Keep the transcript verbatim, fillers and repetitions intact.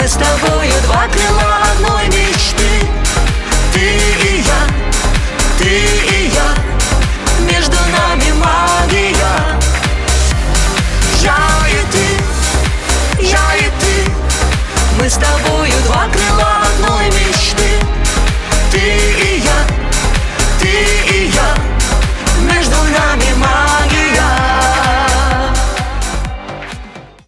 с тобою два крыла одной мечты. Ты и я, ты и я, между нами магия. Я и ты, я и ты, мы с тобою два крыла одной мечты. Ты и я, ты и я.